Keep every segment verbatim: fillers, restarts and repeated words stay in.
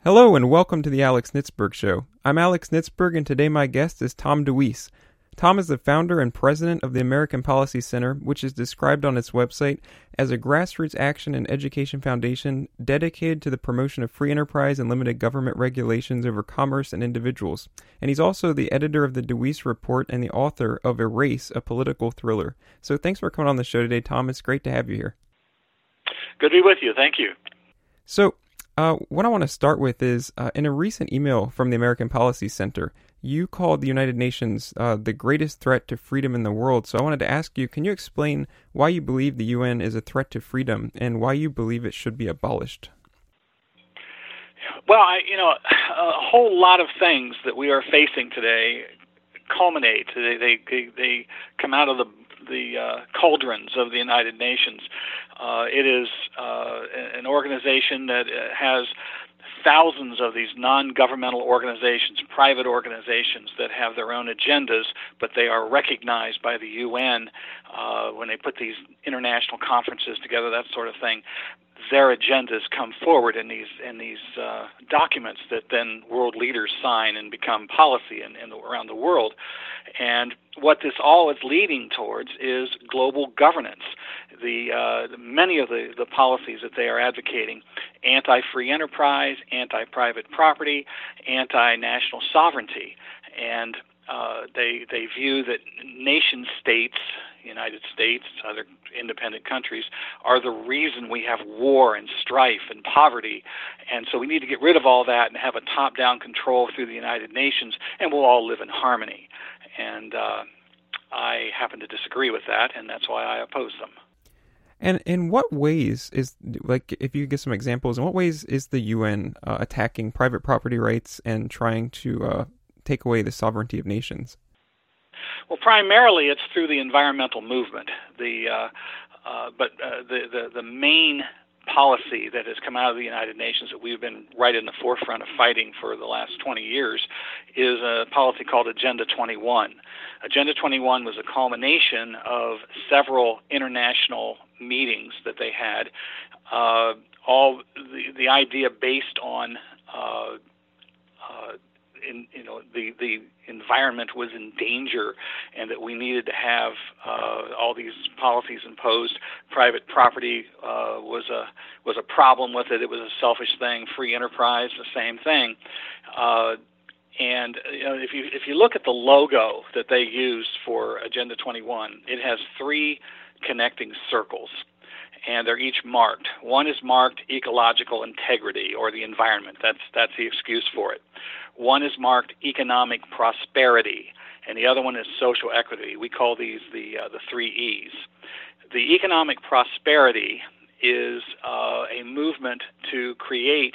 Hello and welcome to the Alex Nitzberg Show. I'm Alex Nitzberg and today my guest is Tom DeWeese. Tom is the founder and president of the American Policy Center, which is described on its website as a grassroots action and education foundation dedicated to the promotion of free enterprise and limited government regulations over commerce and individuals. And he's also the editor of the DeWeese Report and the author of Erase, a political thriller. So thanks for coming on the show today, Tom. It's great to have you here. Good to be with you. Thank you. So, Uh, what I want to start with is, uh, in a recent email from the American Policy Center, you called the United Nations uh, the greatest threat to freedom in the world. So I wanted to ask you, can you explain why you believe the U N is a threat to freedom and why you believe it should be abolished? Well, I, you know, a whole lot of things that we are facing today culminate. They they they come out of the the uh, cauldrons of the United Nations. Uh, it is uh, an organization that has thousands of these non-governmental organizations, private organizations that have their own agendas, but they are recognized by the U N uh, when they put these international conferences together, that sort of thing. Their agendas come forward in these in these uh, documents that then world leaders sign and become policy in, in the, around the world. And what this all is leading towards is global governance. The uh, many of the, the policies that they are advocating: anti-free enterprise, anti-private property, anti-national sovereignty, and uh, they they view that nation states, United States, other independent countries, are the reason we have war and strife and poverty. And so we need to get rid of all that and have a top-down control through the United Nations, and we'll all live in harmony. And uh, I happen to disagree with that, and that's why I oppose them. And in what ways is, like, if you give some examples, in what ways is the U N uh, attacking private property rights and trying to uh, take away the sovereignty of nations? Well, primarily it's through the environmental movement. The uh, uh, but uh, the, the the main policy that has come out of the United Nations that we've been right in the forefront of fighting for the last twenty years is a policy called Agenda twenty-one. Agenda twenty-one was a culmination of several international meetings that they had, uh, all the, the idea based on uh, uh, in, you know the, the environment was in danger and that we needed to have uh, all these policies imposed. Private property uh, was a was a problem with it. It was a selfish thing. Free enterprise, the same thing. Uh, and you know, if you if you look at the logo that they used for Agenda twenty-one, it has three connecting circles, and they're each marked. One is marked ecological integrity, or the environment. That's that's the excuse for it. One is marked economic prosperity, and the other one is social equity. We call these the uh, the three E's. The economic prosperity is uh, a movement to create,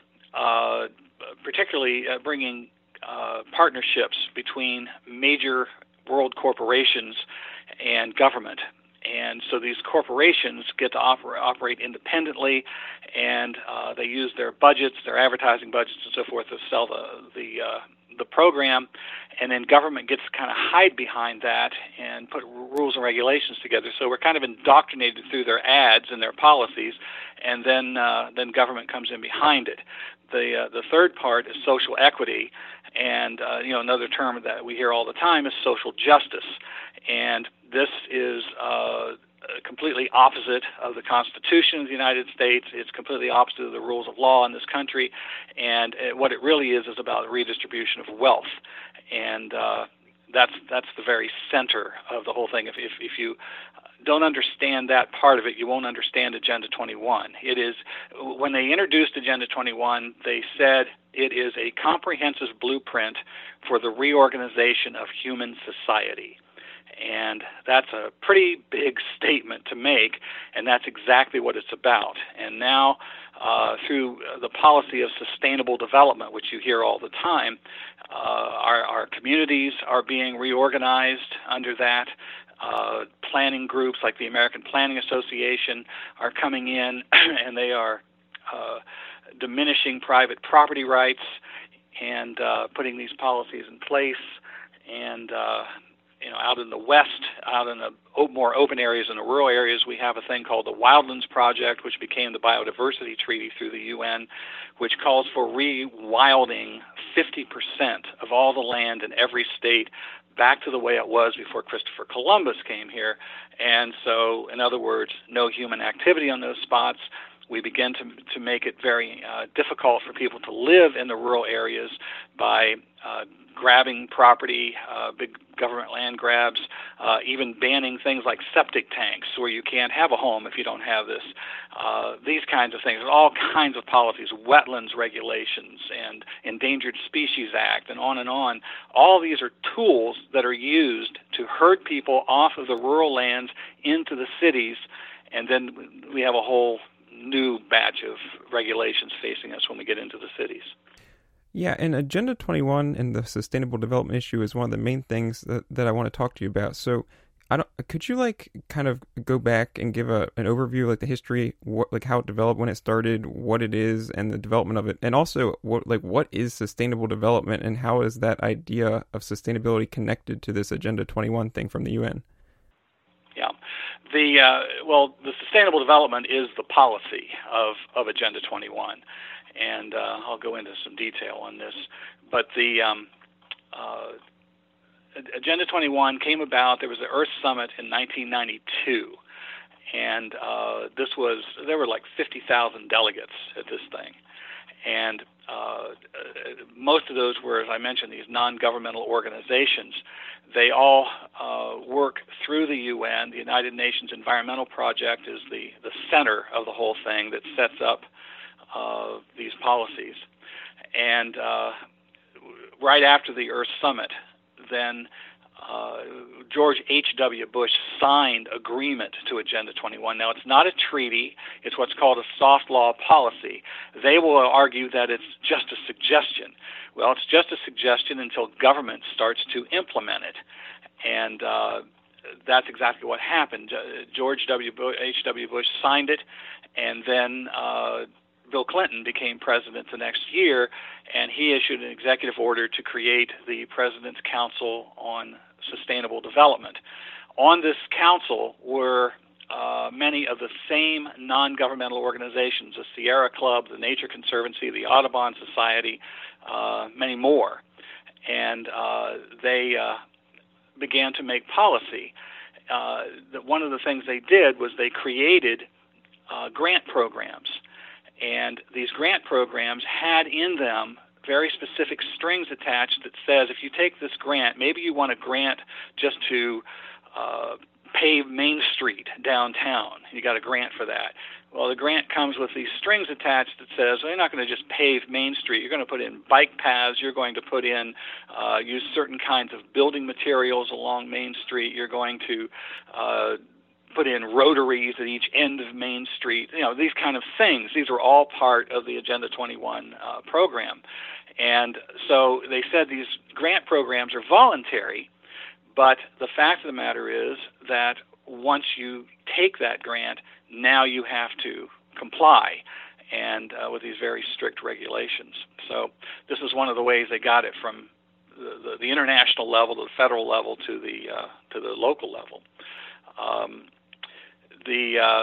uh, particularly uh, bringing uh, partnerships between major world corporations and government. And so these corporations get to oper- operate independently, and uh, they use their budgets, their advertising budgets, and so forth to sell the the uh, the program. And then government gets to kind of hide behind that and put rules and regulations together. So we're kind of indoctrinated through their ads and their policies, and then uh, then government comes in behind it. The uh, the third part is social equity, and uh, you know another term that we hear all the time is social justice, and this is uh, completely opposite of the Constitution of the United States. It's completely opposite of the rules of law in this country, and it, what it really is is about redistribution of wealth, and uh, that's that's the very center of the whole thing. If if, if you don't understand that part of it, you won't understand Agenda twenty-one. It is, when they introduced Agenda twenty-one, they said it is a comprehensive blueprint for the reorganization of human society. And that's a pretty big statement to make, and that's exactly what it's about. And now, uh, through the policy of sustainable development, which you hear all the time, uh, our, our communities are being reorganized under that. Uh, planning groups like the American Planning Association are coming in, and they are uh, diminishing private property rights and uh, putting these policies in place. And uh, you know, out in the west, out in the more open areas and the rural areas, we have a thing called the Wildlands Project, which became the Biodiversity Treaty through the U N, which calls for rewilding fifty percent of all the land in every state back to the way it was before Christopher Columbus came here. And so, in other words, no human activity on those spots. We begin to to make it very uh, difficult for people to live in the rural areas by uh, grabbing property, uh, big government land grabs, uh, even banning things like septic tanks where you can't have a home if you don't have this. Uh, these kinds of things, all kinds of policies, wetlands regulations and Endangered Species Act, and on and on. All these are tools that are used to herd people off of the rural lands into the cities, and then we have a whole new batch of regulations facing us when we get into the cities. Yeah, and Agenda twenty-one and the sustainable development issue is one of the main things that, that I want to talk to you about. So, I don't. Could you like kind of go back and give a an overview, like the history, what like how it developed, when it started, what it is, and the development of it, and also what like what is sustainable development, and how is that idea of sustainability connected to this Agenda twenty-one thing from the U N? Yeah, the uh, well, the sustainable development is the policy of of Agenda twenty-one. And uh, I'll go into some detail on this. But the um, uh, Agenda twenty-one came about, there was the Earth Summit in nineteen ninety-two. And uh, this was, there were like fifty thousand delegates at this thing. And uh, most of those were, as I mentioned, these non-governmental organizations. They all uh, work through the U N. The United Nations Environmental Project is the, the center of the whole thing that sets up Uh, these policies. And uh, right after the Earth Summit, then uh, George H W Bush signed agreement to Agenda twenty-one. Now, it's not a treaty. It's what's called a soft law policy. They will argue that it's just a suggestion. Well, it's just a suggestion until government starts to implement it. And uh, that's exactly what happened. George H W Bush signed it, and then uh, Bill Clinton became president the next year, and he issued an executive order to create the President's Council on Sustainable Development. On this council were uh, many of the same non-governmental organizations, the Sierra Club, the Nature Conservancy, the Audubon Society, uh, many more. And uh, they uh, began to make policy. Uh, that one of the things they did was they created uh, grant programs. And these grant programs had in them very specific strings attached that says, if you take this grant, maybe you want a grant just to uh, pave Main Street downtown. You got a grant for that. Well, the grant comes with these strings attached that says, well, you're not going to just pave Main Street. You're going to put in bike paths. You're going to put in, uh, use certain kinds of building materials along Main Street. You're going to uh, put in rotaries at each end of Main Street, you know, these kind of things. These are all part of the Agenda twenty-one uh, program. And so they said these grant programs are voluntary, but the fact of the matter is that once you take that grant, now you have to comply and uh, with these very strict regulations. So this is one of the ways they got it from the, the, the international level to the federal level to the, uh, to the local level. Um, The uh,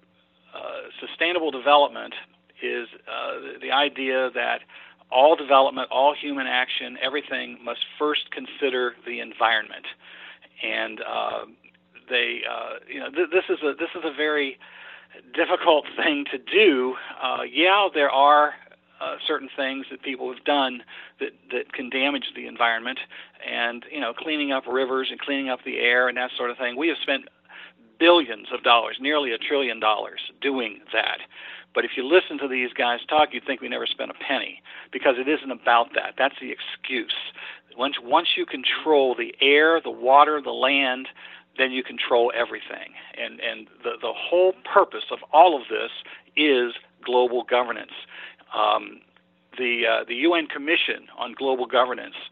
uh, sustainable development is uh, the, the idea that all development, all human action, everything must first consider the environment, and uh, they, uh, you know, th- this is a this is a very difficult thing to do. Uh, yeah, there are uh, certain things that people have done that that can damage the environment, and you know, cleaning up rivers and cleaning up the air and that sort of thing. We have spent billions of dollars, nearly a trillion dollars, doing that. But if you listen to these guys talk, you'd think we never spent a penny, because it isn't about that. That's the excuse. Once once you control the air, the water, the land, then you control everything. And and the, the whole purpose of all of this is global governance. Um, the uh, the U N Commission on Global Governance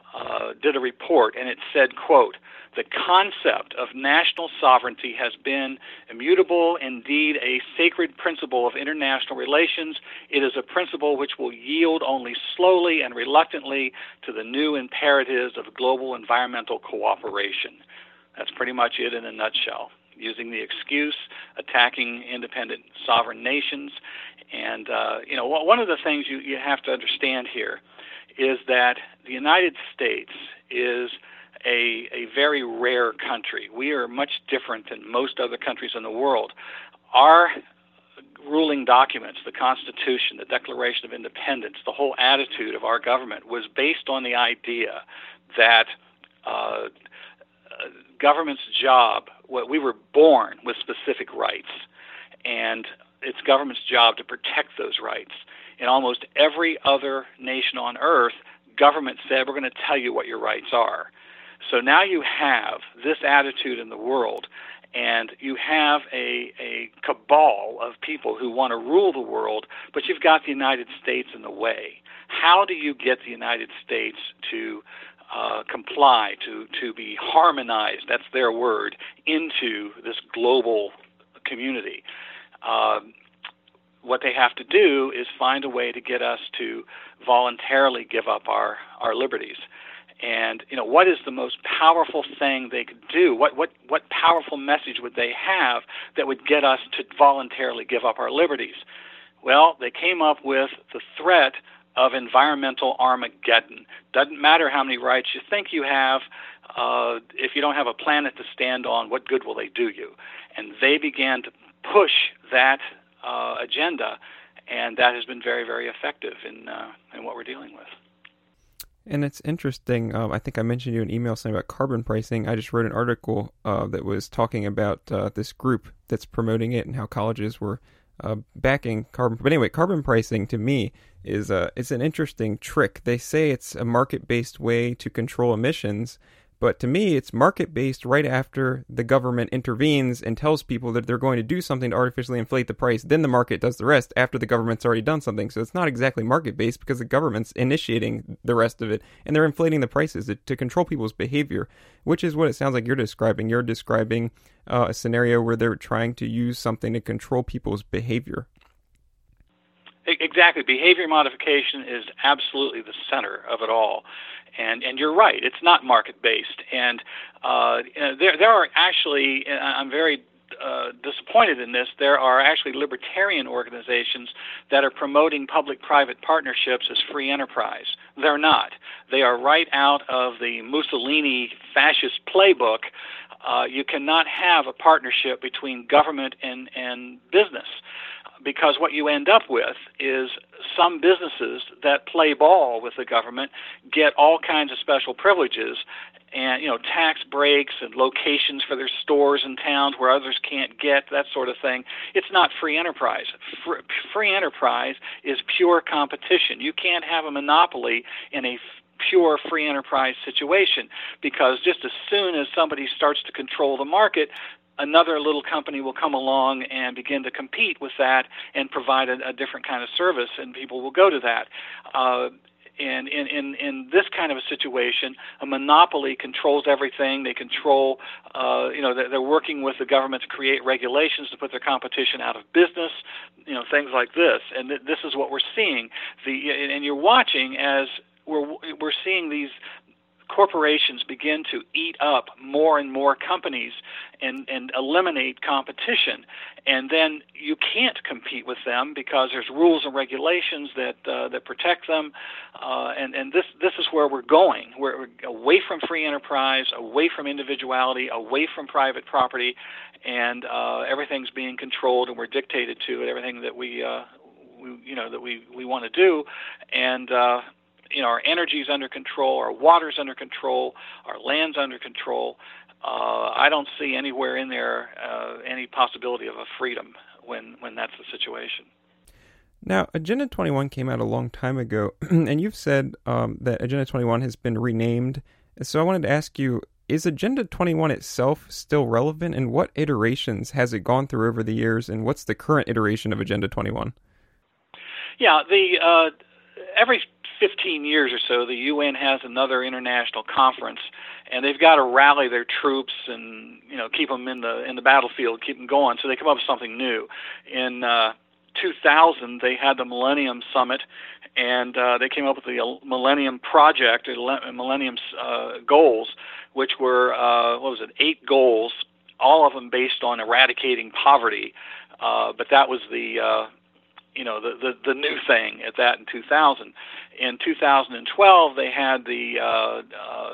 uh, did a report, and it said, quote, "The concept of national sovereignty has been immutable, indeed a sacred principle of international relations. It is a principle which will yield only slowly and reluctantly to the new imperatives of global environmental cooperation." That's pretty much it in a nutshell. Using the excuse, attacking independent sovereign nations. And, uh, you know, one of the things you, you have to understand here is that the United States is a, a very rare country. We are much different than most other countries in the world. Our ruling documents, the Constitution, the Declaration of Independence, the whole attitude of our government was based on the idea that uh, government's job, what we were born with specific rights, and it's government's job to protect those rights. In almost every other nation on earth, government said, we're going to tell you what your rights are. So now you have this attitude in the world, and you have a, a cabal of people who want to rule the world, but you've got the United States in the way. How do you get the United States to uh, comply, to, to be harmonized, that's their word, into this global community? Um, what they have to do is find a way to get us to voluntarily give up our, our liberties. And, you know, what is the most powerful thing they could do? What, what, what powerful message would they have that would get us to voluntarily give up our liberties? Well, they came up with the threat of environmental Armageddon. Doesn't matter how many rights you think you have. Uh, if you don't have a planet to stand on, what good will they do you? And they began to push that uh, agenda, and that has been very, very effective in uh, in what we're dealing with. And it's interesting. Um, I think I mentioned you in an email something about carbon pricing. I just wrote an article uh, that was talking about uh, this group that's promoting it and how colleges were uh, backing carbon. But anyway, carbon pricing to me is uh, it's an interesting trick. They say it's a market-based way to control emissions, but to me, it's market-based right after the government intervenes and tells people that they're going to do something to artificially inflate the price. Then the market does the rest after the government's already done something. So it's not exactly market-based because the government's initiating the rest of it, and they're inflating the prices to, to control people's behavior, which is what it sounds like you're describing. You're describing uh, a scenario where they're trying to use something to control people's behavior. Exactly. Behavior modification is absolutely the center of it all. And and you're right, it's not market-based. And uh, you know, there there are actually, I'm very uh, disappointed in this, there are actually libertarian organizations that are promoting public-private partnerships as free enterprise. They're not. They are right out of the Mussolini fascist playbook. Uh, you cannot have a partnership between government and, and business, because what you end up with is some businesses that play ball with the government get all kinds of special privileges and, you know, tax breaks and locations for their stores in towns where others can't get, that sort of thing. It's not free enterprise. Free enterprise is pure competition. You can't have a monopoly in a pure free enterprise situation, because just as soon as somebody starts to control the market, another little company will come along and begin to compete with that and provide a, a different kind of service, and people will go to that. Uh, and in, in, in this kind of a situation, a monopoly controls everything. They control, uh, you know, they're, they're working with the government to create regulations to put their competition out of business, you know, things like this. And th- this is what we're seeing. The and you're watching as we're we're seeing these corporations begin to eat up more and more companies and, and eliminate competition. And then you can't compete with them because there's rules and regulations that uh, that protect them. Uh, and and this, this is where we're going. We're, we're away from free enterprise, away from individuality, away from private property, and uh, everything's being controlled and we're dictated to everything that we, uh, we you know, that we, we want to do. And uh, you know, our energy's under control, our water's under control, our land's under control. Uh, I don't see anywhere in there uh, any possibility of a freedom when, when that's the situation. Now, Agenda twenty-one came out a long time ago, and you've said um, that Agenda twenty-one has been renamed. So I wanted to ask you, is Agenda twenty-one itself still relevant, and what iterations has it gone through over the years, and what's the current iteration of Agenda twenty-one? Yeah, the uh, every fifteen years or so, the U N has another international conference, and they've got to rally their troops and, you know, keep them in the in the battlefield, keep them going. So they come up with something new. In uh, two thousand, they had the Millennium Summit, and uh, they came up with the Millennium Project, the Millennium uh, Goals, which were uh, what was it, eight goals, all of them based on eradicating poverty. Uh, but that was the uh, you know, the, the, the new thing at that in two thousand. In two thousand twelve, they had the uh, uh,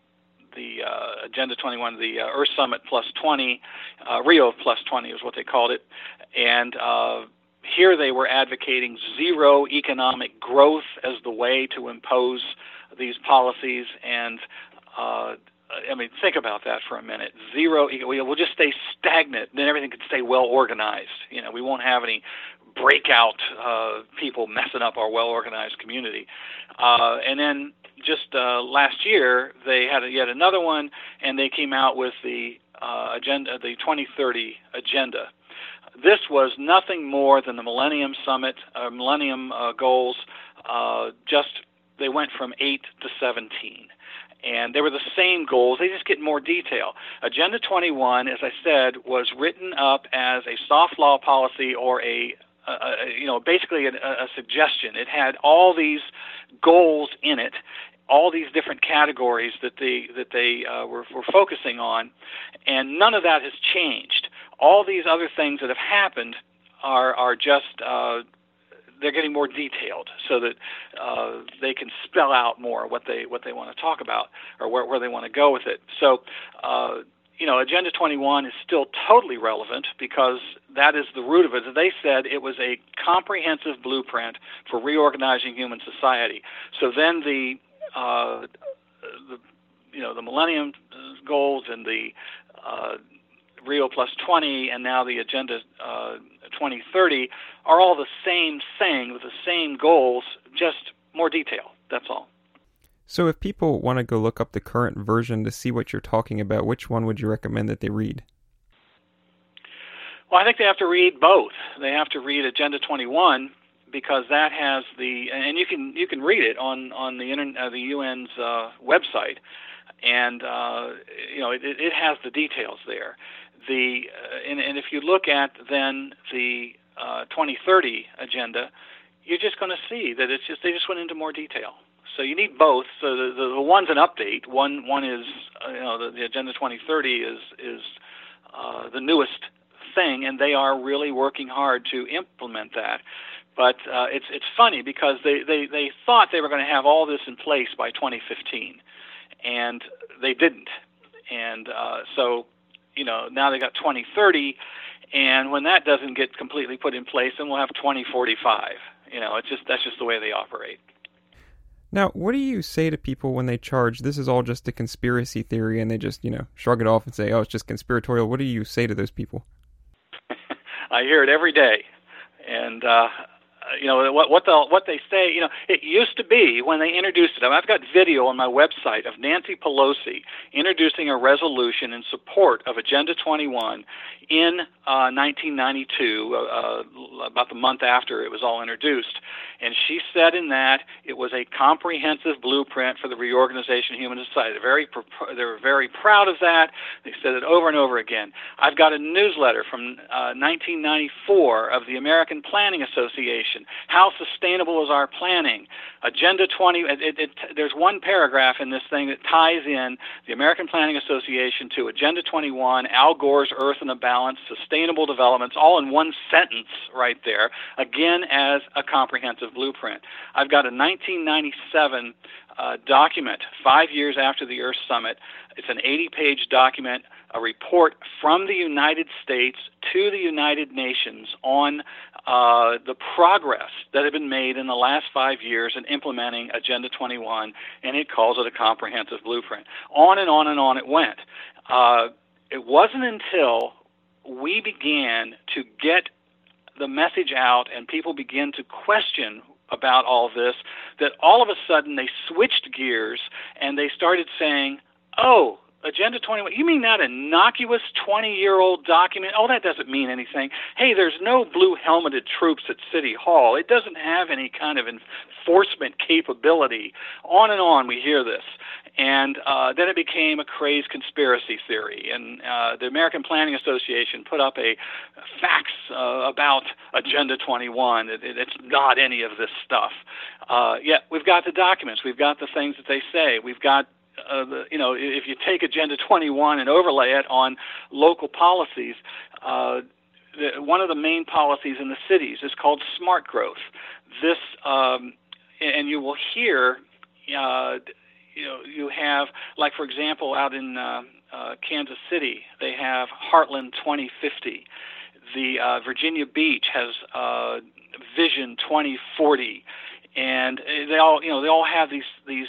the uh, Agenda twenty-one, the uh, Earth Summit Plus twenty, uh, Rio Plus twenty is what they called it, and uh, here they were advocating zero economic growth as the way to impose these policies. And uh, I mean, think about that for a minute. Zero, we'll just stay stagnant, then everything can stay well organized. You know, we won't have any breakout uh, people messing up our well-organized community. Uh, and then just uh, last year, they had a, yet another one, and they came out with the uh, agenda, the twenty thirty agenda. This was nothing more than the Millennium Summit, uh, Millennium uh, Goals. Uh, just they went from eight to seventeen. And they were the same goals. They just get more detail. Agenda twenty-one, as I said, was written up as a soft law policy or a, a you know, basically a, a suggestion. It had all these goals in it, all these different categories that they that they uh, were, were focusing on, and none of that has changed. All these other things that have happened are are just uh, they're getting more detailed so that uh, they can spell out more what they what they want to talk about or where, where they want to go with it. So, uh, you know, Agenda twenty-one is still totally relevant because that is the root of it. They said it was a comprehensive blueprint for reorganizing human society. So then the, uh, the you know, the Millennium Goals and the uh, Rio Plus twenty and now the Agenda uh, twenty thirty are all the same thing with the same goals, just more detail. That's all. So if people want to go look up the current version to see what you're talking about, which one would you recommend that they read? Well, I think they have to read both. They have to read Agenda twenty-one because that has the, and you can you can read it on on the internet, uh, the U N's uh, website, and uh, you know it, it has the details there. The uh, and, and if you look at then the uh, twenty thirty agenda, you're just going to see that it's just they just went into more detail. So you need both. So the the, the one's an update. One one is uh, you know the, the Agenda twenty thirty is is uh, the newest thing, and they are really working hard to implement that. But uh, it's it's funny because they, they, they thought they were going to have all this in place by twenty fifteen, and they didn't. And uh, so. You know, now they got twenty thirty, and when that doesn't get completely put in place, then we'll have twenty forty-five. You know, it's just that's just the way they operate. Now, what do you say to people when they charge this is all just a conspiracy theory and they just, you know, shrug it off and say, oh, it's just conspiratorial? What do you say to those people? I hear it every day. And, uh, you know, what what, what they say, you know, it used to be when they introduced it. I mean, I've got video on my website of Nancy Pelosi introducing a resolution in support of Agenda twenty-one in uh, nineteen ninety-two, uh, about the month after it was all introduced. And she said in that it was a comprehensive blueprint for the reorganization of human society. They're very, they were very proud of that. They said it over and over again. I've got a newsletter from uh, nineteen ninety-four of the American Planning Association. How sustainable is our planning? Agenda twenty, it, it, it, there's one paragraph in this thing that ties in the American Planning Association to Agenda twenty-one, Al Gore's Earth in a Balance, Sustainable Developments, all in one sentence right there, again as a comprehensive blueprint. I've got a nineteen ninety-seven uh, document, five years after the Earth Summit. It's an eighty-page document, a report from the United States to the United Nations on uh, the progress that had been made in the last five years in implementing Agenda twenty-one, and it calls it a comprehensive blueprint. On and on and on it went. Uh, it wasn't until we began to get the message out and people began to question about all this that all of a sudden they switched gears and they started saying, oh, Agenda twenty-one, you mean that innocuous twenty-year-old document? Oh, that doesn't mean anything. Hey, there's no blue-helmeted troops at City Hall. It doesn't have any kind of enforcement capability. On and on, we hear this. And uh, then it became a crazed conspiracy theory. And uh, the American Planning Association put up a fax uh, about Agenda twenty-one. It, it, it's not any of this stuff. Uh, yet we've got the documents. We've got the things that they say. We've got Uh, the, you know, if you take Agenda twenty-one and overlay it on local policies, uh, the, one of the main policies in the cities is called smart growth. This, um, and you will hear, uh, you know, you have, like for example, out in uh, uh, Kansas City, they have Heartland twenty fifty. The uh, Virginia Beach has uh, Vision twenty forty, and they all, you know, they all have these these.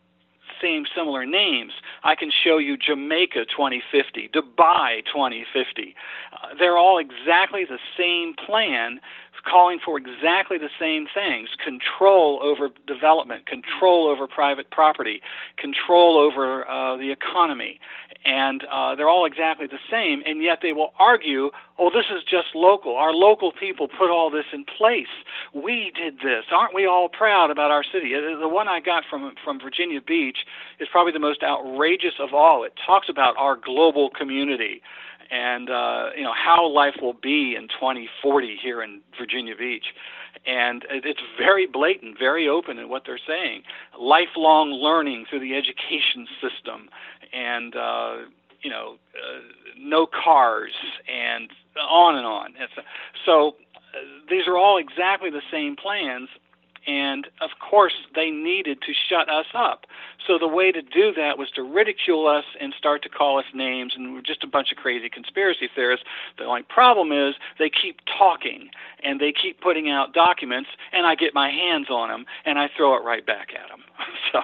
same similar names. I can show you Jamaica twenty fifty, Dubai twenty fifty. Uh, they're all exactly the same plan, calling for exactly the same things: control over development, control over private property, control over uh, the economy. And uh, they're all exactly the same, and yet they will argue, oh, this is just local. Our local people put all this in place. We did this. Aren't we all proud about our city? The one I got from, from Virginia Beach is probably the most outrageous of all. It talks about our global community and uh, you know how life will be in twenty forty here in Virginia Beach. And it's very blatant, very open in what they're saying. Lifelong learning through the education system, and uh, you know, uh, no cars, and on and on. It's, so uh, these are all exactly the same plans. And, of course, they needed to shut us up. So the way to do that was to ridicule us and start to call us names, and we're just a bunch of crazy conspiracy theorists. The only problem is they keep talking, and they keep putting out documents, and I get my hands on them, and I throw it right back at them. So,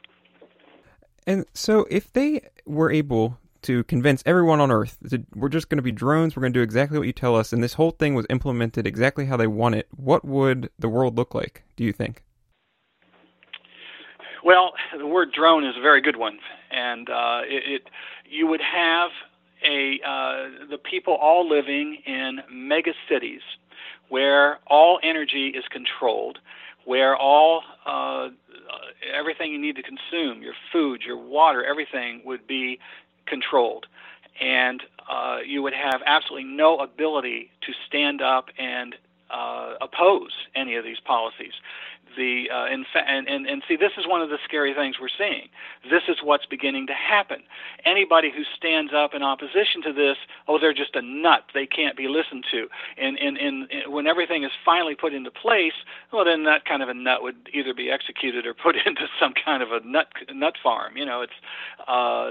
And so if they were able to convince everyone on Earth that we're just going to be drones, we're going to do exactly what you tell us, and this whole thing was implemented exactly how they want it, what would the world look like, do you think? Well, the word drone is a very good one, and uh, it, it you would have a uh, the people all living in mega cities where all energy is controlled, where all uh, everything you need to consume, your food, your water, everything would be controlled, and uh, you would have absolutely no ability to stand up and uh, oppose any of these policies. The uh, in fa- and, and and see, this is one of the scary things we're seeing. This is what's beginning to happen. Anybody who stands up in opposition to this, oh, they're just a nut. They can't be listened to. And and, and, and when everything is finally put into place, well, then that kind of a nut would either be executed or put into some kind of a nut nut farm. You know, it's uh,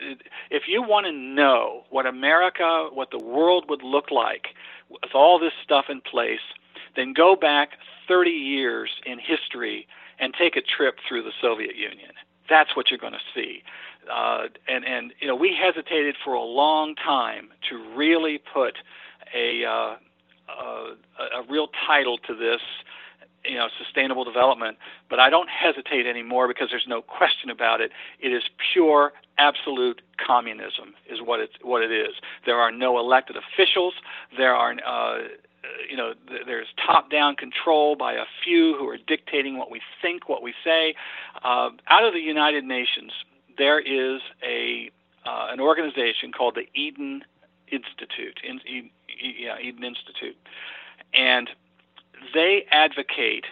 if you want to know what America, what the world would look like with all this stuff in place, then go back thirty years in history and take a trip through the Soviet Union. That's what you're going to see. Uh, and, and, you know, we hesitated for a long time to really put a, uh, uh, a real title to this, you know, sustainable development. But I don't hesitate anymore because there's no question about it. It is pure, absolute communism is what it's, what it is. There are no elected officials. There are uh, you know, there's top-down control by a few who are dictating what we think, what we say. Uh, out of the United Nations, there is a uh, an organization called the Eden Institute, in, e, yeah, Eden Institute, and they advocate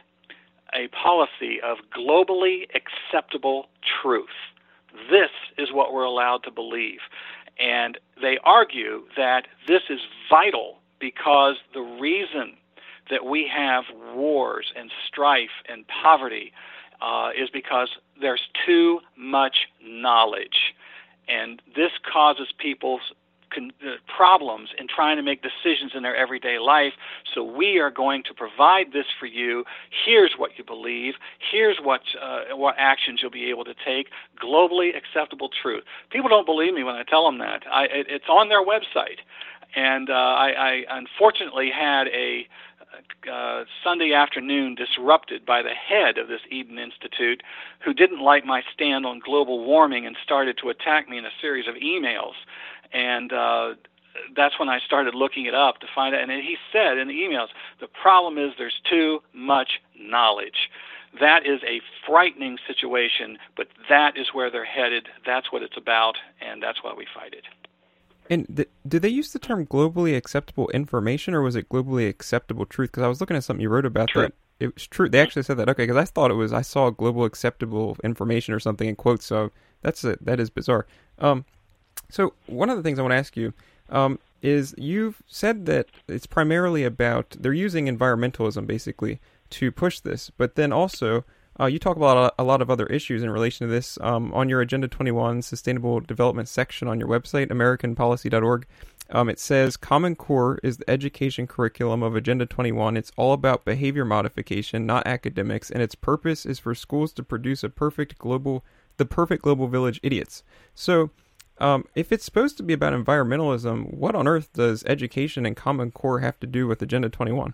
a policy of globally acceptable truth. This is what we're allowed to believe, and they argue that this is vital because the reason that we have wars and strife and poverty uh, is because there's too much knowledge. And this causes people's con- uh, problems in trying to make decisions in their everyday life. So we are going to provide this for you. Here's what you believe. Here's what, uh, what actions you'll be able to take. Globally acceptable truth. People don't believe me when I tell them that. I, it, it's on their website. And uh, I, I unfortunately had a uh, Sunday afternoon disrupted by the head of this Eden Institute, who didn't like my stand on global warming and started to attack me in a series of emails. And uh, that's when I started looking it up to find out. And he said in the emails, the problem is there's too much knowledge. That is a frightening situation, but that is where they're headed. That's what it's about, and that's why we fight it. And th- did they use the term globally acceptable information, or was it globally acceptable truth? Because I was looking at something you wrote about True. that. It was true. They actually said that. Okay, because I thought it was, I saw global acceptable information or something in quotes, so that's a, that is bizarre. Um, so one of the things I want to ask you um, is you've said that it's primarily about, they're using environmentalism, basically, to push this, but then also uh, you talk about a lot of other issues in relation to this um, on your Agenda twenty-one Sustainable Development section on your website, american policy dot org. Um, it says, Common Core is the education curriculum of Agenda twenty-one. It's all about behavior modification, not academics, and its purpose is for schools to produce a perfect global, the perfect global village idiots. So um, if it's supposed to be about environmentalism, what on earth does education and Common Core have to do with Agenda twenty-one?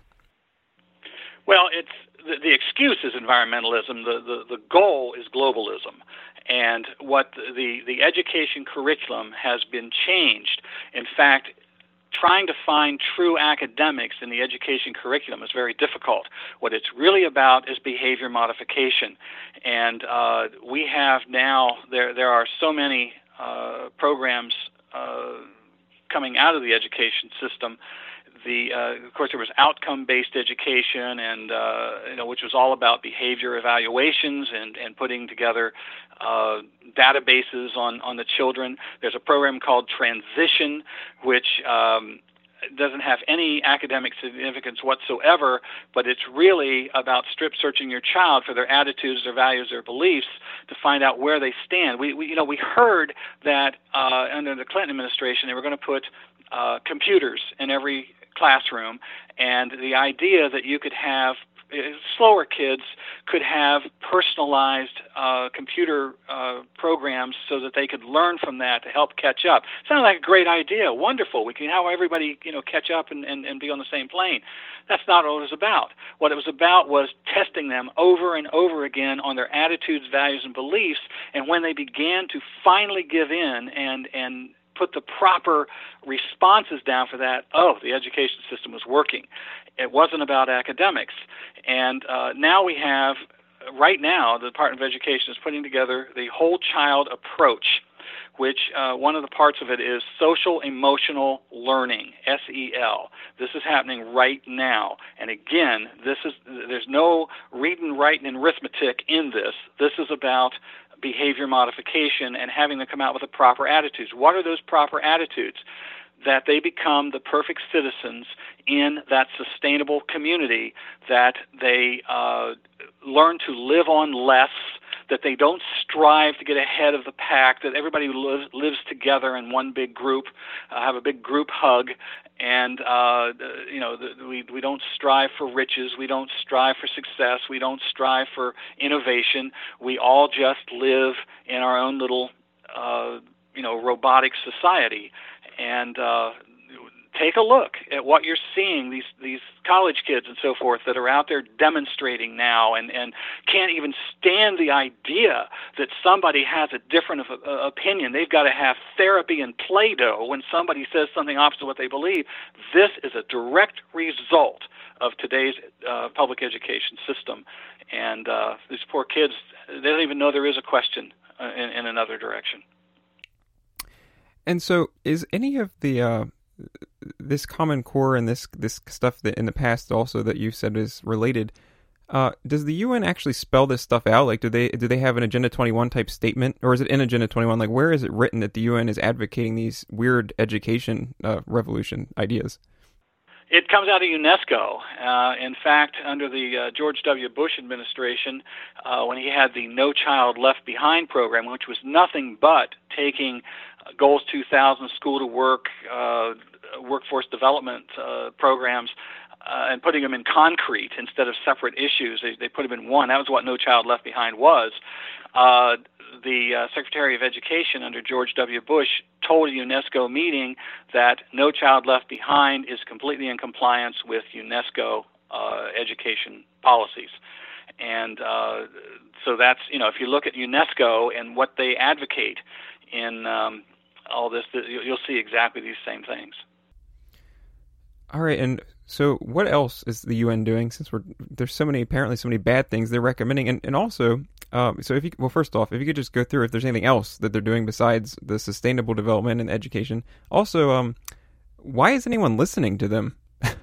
Well, it's the, the excuse is environmentalism. The, the, the goal is globalism. And what the, the education curriculum has been changed. In fact, trying to find true academics in the education curriculum is very difficult. What it's really about is behavior modification. And uh, we have now, there, there are so many uh, programs uh, coming out of the education system. The, uh, of course, there was outcome-based education, and uh, you know, which was all about behavior evaluations and, and putting together uh, databases on, on the children. There's a program called Transition, which um, doesn't have any academic significance whatsoever, but it's really about strip-searching your child for their attitudes, their values, their beliefs, to find out where they stand. We, we you know, we heard that uh, under the Clinton administration they were going to put uh, computers in every classroom, and the idea that you could have uh, slower kids could have personalized uh, computer uh, programs so that they could learn from that to help catch up. Sounded like a great idea. Wonderful. We can have everybody, you know, catch up and, and, and be on the same plane. That's not what it was about. What it was about was testing them over and over again on their attitudes, values, and beliefs, and when they began to finally give in and and put the proper responses down for that, oh, the education system was working. It wasn't about academics. And uh, now we have, right now, the Department of Education is putting together the whole child approach, which uh, one of the parts of it is social emotional learning, S E L. This is happening right now. And again, this is there's no reading, writing, and arithmetic in this. This is about behavior modification and having them come out with the proper attitudes. What are those proper attitudes? That they become the perfect citizens in that sustainable community, that they uh, learn to live on less, that they don't strive to get ahead of the pack, that everybody lives, lives together in one big group, uh, have a big group hug, and uh, you know the, we we don't strive for riches, we don't strive for success, we don't strive for innovation. We all just live in our own little uh, you know robotic society, and uh, take a look at what you're seeing, these these college kids and so forth that are out there demonstrating now and, and can't even stand the idea that somebody has a different of, uh, opinion. They've got to have therapy and Play-Doh when somebody says something opposite what they believe. This is a direct result of today's uh, public education system. And uh, these poor kids, they don't even know there is a question uh, in, in another direction. And so is any of the... Uh... this Common Core and this this stuff that in the past also that you said is related, uh, does the U N actually spell this stuff out? Like, do they do they have an Agenda twenty-one type statement, or is it in Agenda twenty-one? Like, where is it written that the U N is advocating these weird education uh, revolution ideas? It comes out of UNESCO. Uh, in fact, under the uh, George W. Bush administration, uh, when he had the No Child Left Behind program, which was nothing but taking uh, Goals two thousand, School to Work, uh, workforce development uh, programs, uh, and putting them in concrete instead of separate issues. They, they put them in one. That was what No Child Left Behind was. Uh, the uh, Secretary of Education under George W. Bush told a UNESCO meeting that No Child Left Behind is completely in compliance with UNESCO uh, education policies. And uh, so that's, you know, if you look at UNESCO and what they advocate in um, all this, you'll see exactly these same things. All right, and so what else is the U N doing, since we're there's so many, apparently so many bad things they're recommending, and, and also, um, so if you, well, first off, if you could just go through if there's anything else that they're doing besides the sustainable development and education. Also, um, why is anyone listening to them?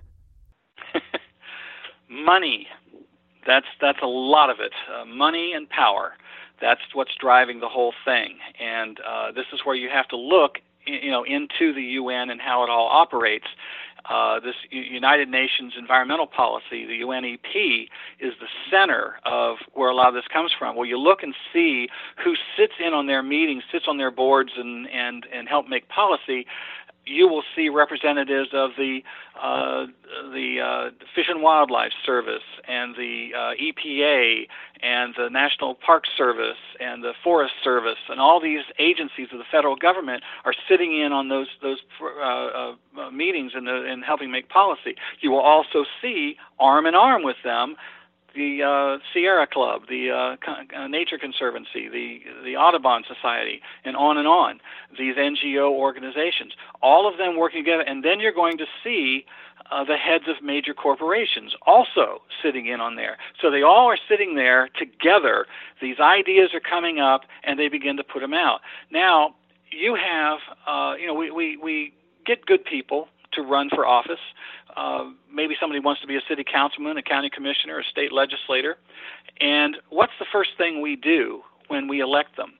Money. That's that's a lot of it. Uh, money and power. That's what's driving the whole thing. And uh, this is where you have to look, you know, into the U N and how it all operates. Uh, this United Nations environmental policy, the U N E P, is the center of where a lot of this comes from. Well, you look and see who sits in on their meetings, sits on their boards, and and and help make policy. You will see representatives of the uh, the uh, Fish and Wildlife Service and the uh, E P A and the National Park Service and the Forest Service, and all these agencies of the federal government are sitting in on those those uh, uh, meetings and, uh, and helping make policy. You will also see arm in arm with them the uh, Sierra Club, the uh, Con- Nature Conservancy, the the Audubon Society, and on and on, these N G O organizations, all of them working together. And then you're going to see uh, the heads of major corporations also sitting in on there. So they all are sitting there together. These ideas are coming up, and they begin to put them out. Now, you have, uh, you know, we, we, we get good people to run for office. Uh, maybe somebody wants to be a city councilman, a county commissioner, a state legislator. And what's the first thing we do when we elect them?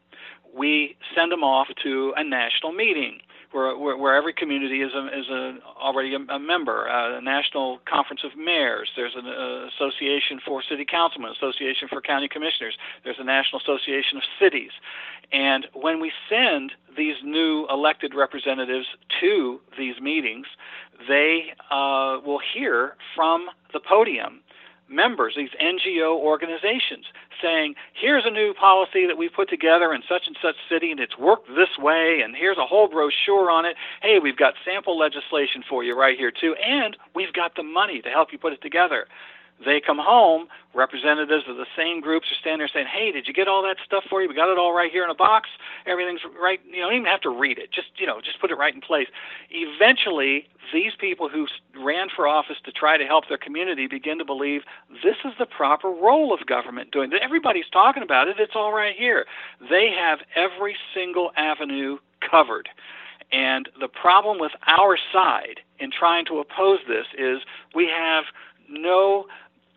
We send them off to a national meeting where, where, where every community is, a, is a, already a, a member, uh, a national conference of mayors. There's an uh, association for city councilmen, association for county commissioners. There's a national association of cities. And when we send these new elected representatives to these meetings, they uh, will hear from the podium members, these N G O organizations, saying, here's a new policy that we put together in such and such city, and it's worked this way, and here's a whole brochure on it. Hey, we've got sample legislation for you right here, too, and we've got the money to help you put it together. They come home, representatives of the same groups are standing there saying, hey, did you get all that stuff for you? We got it all right here in a box. Everything's right. You don't even have to read it. Just, you know, just put it right in place. Eventually, these people who ran for office to try to help their community begin to believe this is the proper role of government doing it. Everybody's talking about it. It's all right here. They have every single avenue covered. And the problem with our side in trying to oppose this is we have no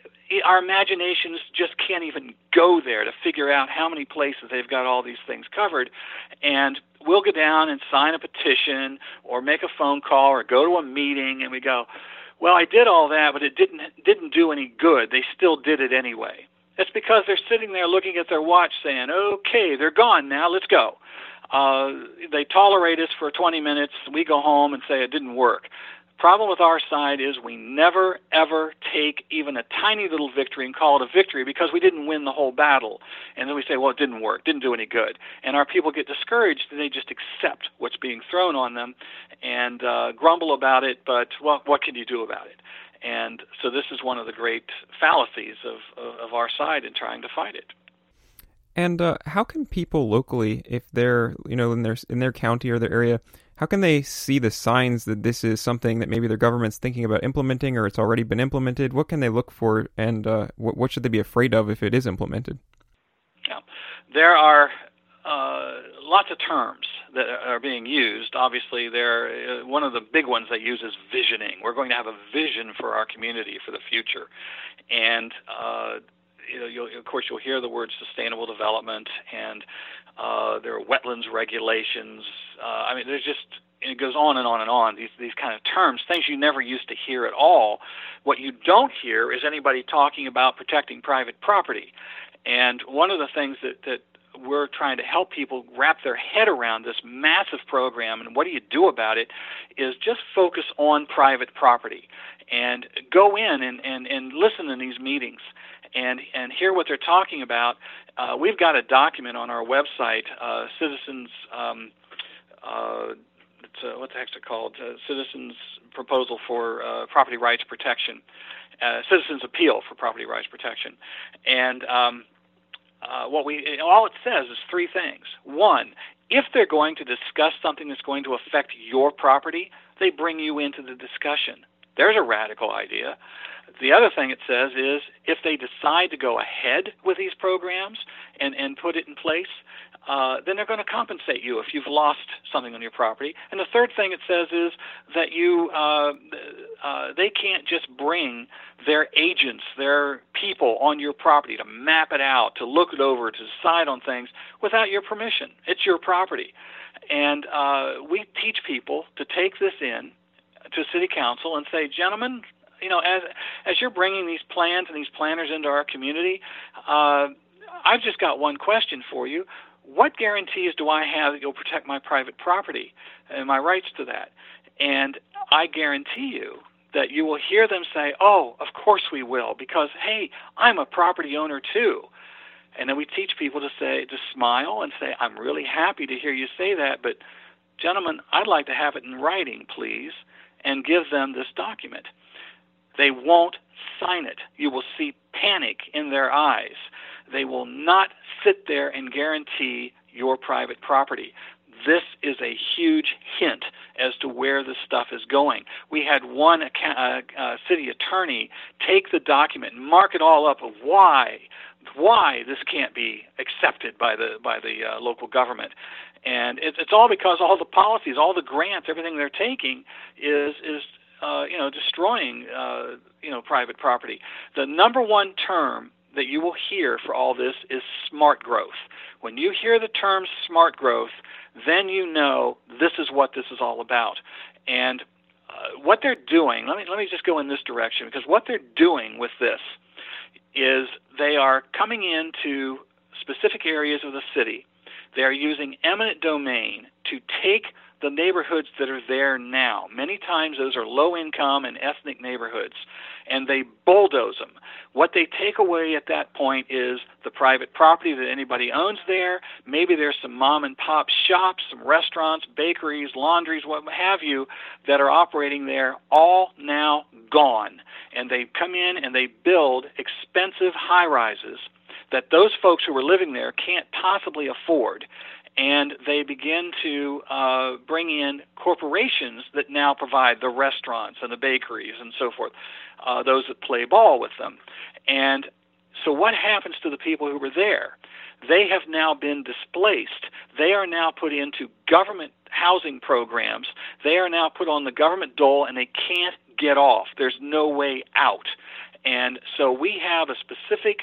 our imaginations just can't even go there to figure out how many places they've got all these things covered. And we'll go down and sign a petition or make a phone call or go to a meeting, and we go, well, I did all that, but it didn't didn't do any good. They still did it anyway. It's because they're sitting there looking at their watch saying, okay, they're gone now, let's go. Uh, they tolerate us for twenty minutes. We go home and say it didn't work. Problem with our side is we never, ever take even a tiny little victory and call it a victory because we didn't win the whole battle. And then we say, well, it didn't work, didn't do any good. And our people get discouraged and they just accept what's being thrown on them and uh, grumble about it, but well, what can you do about it? And so this is one of the great fallacies of, of, of our side in trying to fight it. And uh, how can people locally, if they're, you know, in their in their county or their area, how can they see the signs that this is something that maybe their government's thinking about implementing or it's already been implemented? What can they look for, and uh, what, what should they be afraid of if it is implemented? Yeah. There are uh, lots of terms that are being used. Obviously, there uh, one of the big ones they use is visioning. We're going to have a vision for our community for the future. And uh, you know, you'll, of course, you'll hear the word sustainable development, and uh, there are wetlands regulations. Uh, I mean, there's just, it goes on and on and on, these these kind of terms, things you never used to hear at all. What you don't hear is anybody talking about protecting private property. And one of the things that, that we're trying to help people wrap their head around this massive program, and what do you do about it, is just focus on private property and go in and, and, and listen in these meetings and and hear what they're talking about. Uh, we've got a document on our website, uh, Citizens um, uh, it's uh, what the heck's it called? Uh, Citizens Proposal for uh, Property Rights Protection, uh, Citizens Appeal for Property Rights Protection, and um, uh, what we all it says is three things. One, if they're going to discuss something that's going to affect your property, they bring you into the discussion. There's a radical idea. The other thing it says is if they decide to go ahead with these programs and, and put it in place, uh, then they're going to compensate you if you've lost something on your property. And the third thing it says is that you uh, uh, they can't just bring their agents, their people on your property to map it out, to look it over, to decide on things without your permission. It's your property. And uh, we teach people to take this in to city council and say, gentlemen, you know, as as you're bringing these plans and these planners into our community, uh, I've just got one question for you. What guarantees do I have that you'll protect my private property and my rights to that? And I guarantee you that you will hear them say, oh, of course we will, because, hey, I'm a property owner too. And then we teach people to say, to smile and say, I'm really happy to hear you say that, but gentlemen, I'd like to have it in writing, please, and give them this document. They won't sign it. You will see panic in their eyes. They will not sit there and guarantee your private property. This is a huge hint as to where this stuff is going. We had one uh, uh, city attorney take the document and mark it all up of why why this can't be accepted by the by the uh, local government. And it's, it's all because all the policies, all the grants, everything they're taking is is uh, you know destroying uh, you know private property. The number one term that you will hear for all this is smart growth. When you hear the term smart growth, then you know this is what this is all about. And uh, what they're doing, let me let me just go in this direction, because what they're doing with this is they are coming into specific areas of the city. They are using eminent domain to take the neighborhoods that are there now. Many times those are low-income and ethnic neighborhoods, and they bulldoze them. What they take away at that point is the private property that anybody owns there. Maybe there's some mom-and-pop shops, some restaurants, bakeries, laundries, what have you, that are operating there, all now gone. And they come in and they build expensive high-rises that those folks who were living there can't possibly afford. And they begin to uh, bring in corporations that now provide the restaurants and the bakeries and so forth, uh, those that play ball with them. And so what happens to the people who were there? They have now been displaced. They are now put into government housing programs. They are now put on the government dole, and they can't get off. There's no way out. And so we have a specific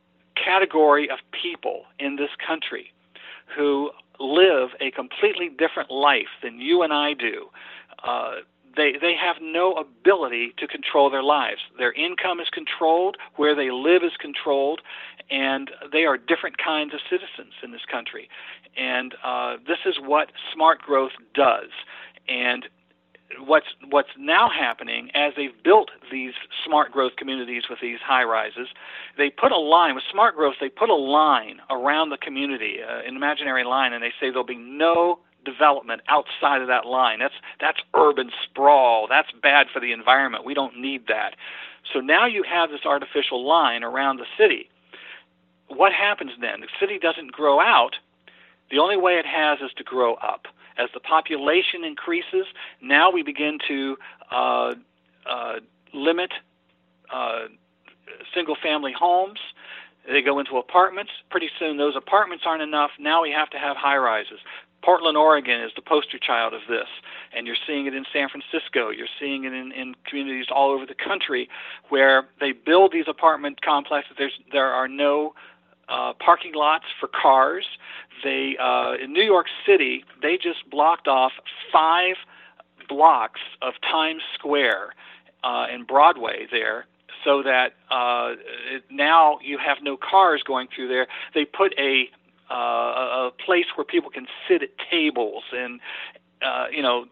category of people in this country who live a completely different life than you and I do. Uh, they they have no ability to control their lives. Their income is controlled, where they live is controlled, and they are different kinds of citizens in this country. And uh, this is what smart growth does. And what's what's now happening, as they've built these smart growth communities with these high rises, they put a line with smart growth. They put a line around the community, uh, an imaginary line, and they say there'll be no development outside of that line. That's that's urban sprawl. That's bad for the environment. We don't need that. So now you have this artificial line around the city. What happens then? The city doesn't grow out. The only way it has is to grow up. As the population increases, now we begin to uh, uh, limit uh, single-family homes. They go into apartments. Pretty soon those apartments aren't enough. Now we have to have high-rises. Portland, Oregon is the poster child of this, and you're seeing it in San Francisco. You're seeing it in, in communities all over the country where they build these apartment complexes. There's, there are no uh, parking lots for cars. They uh, in New York City, they just blocked off five blocks of Times Square uh, and Broadway there, so that uh, it, now you have no cars going through there. They put a uh, a place where people can sit at tables and uh, you know